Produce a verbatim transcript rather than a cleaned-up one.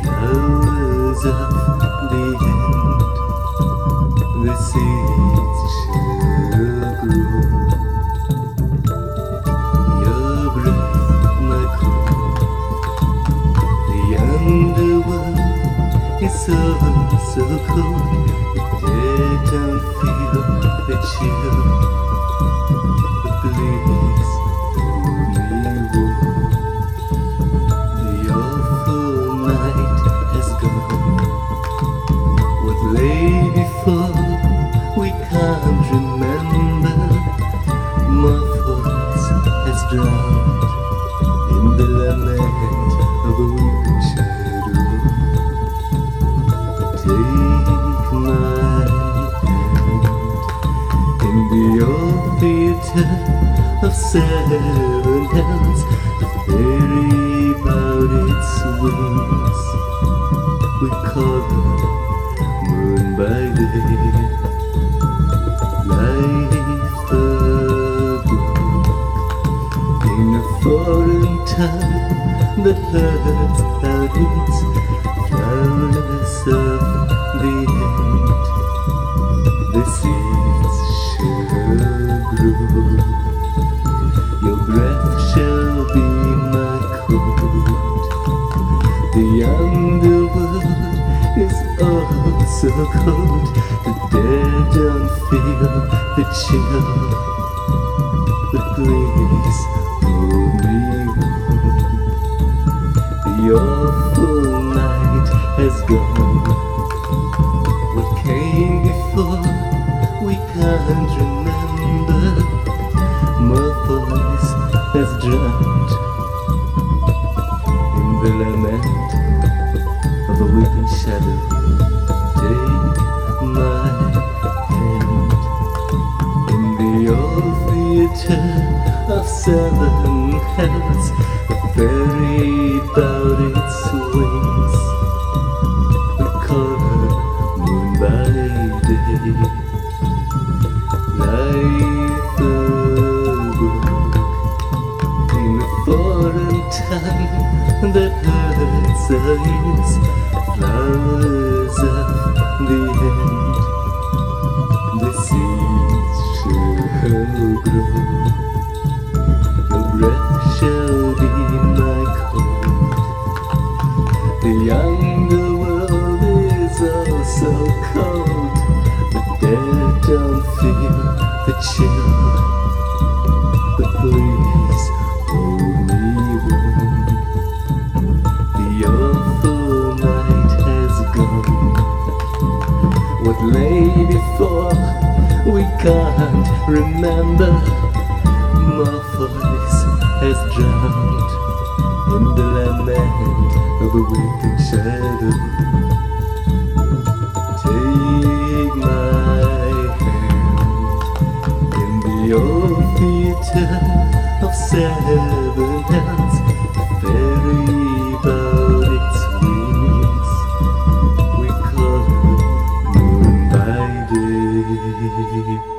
flowers of the end, the seeds shall grow. Your breath, my cool, the underworld is so, so cold. They don't feel the chill, but please hold me warm. The awful night has gone. What lay before we can't remember. My voice has drowned in the lament of a weeping shadow. Take my hand in the old theater of seven hells. The fairy bowed its wings. We call her moon by day. Life a book in a foreign tongue that hurts our beats. Flowers of the end, the seeds shall grow. Your breath shall be my coat. The underworld is oh so cold. The dead don't feel the chill, but please hold me warm. The awful night has gone. What came before we can't remember. My voice has drowned in the lament of a weeping shadow. Take my hand in the old theater of seven hells. The fairy bowed its wings. We call her moon by day. Life a book in a foreign tongue that hurts our ears. Flowers of the end, the seeds shall grow. Your breath shall be my coat. The underworld is oh so cold. The dead don't feel the chill, but please hold me warm. The awful night has gone. What lay before we can't remember. My voice has drowned in the lament of a weeping shadow. Take my hand in the old theater of seven hells. The fairy bowed its wings. We call her moon by day.